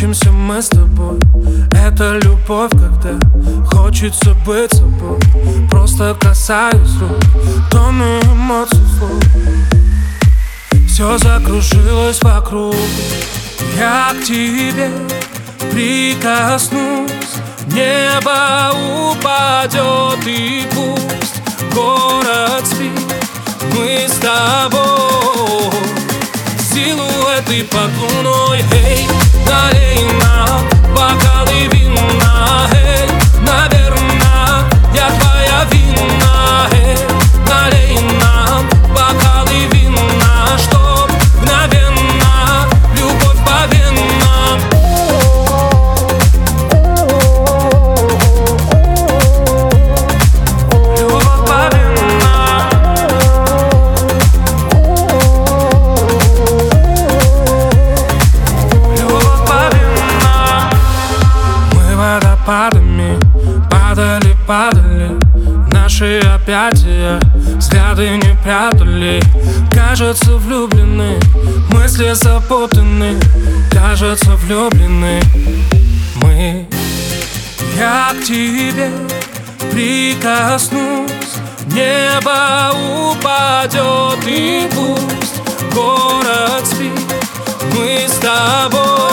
Находимся мы с тобой. Это любовь, когда хочется быть собой. Просто касаюсь рук, тону эмоций вслух. Все закружилось вокруг. Я к тебе прикоснусь, небо упадет и пусть город спит. Мы с тобой силуэты под луной. Эй, налей нам бокалы вина. Эй, наверное, я твоя вина. Эй, налей нам бокалы вина, чтоб мгновенно любовь по венам. Любовь по венам. Любовь по венам. Мы водопадами падали, падали. Наши объятия взгляды не прятали. Кажется, влюблены, мысли запутаны. Кажется, влюблены мы. Я к тебе прикоснусь, небо упадет и пусть город спит. Мы с тобой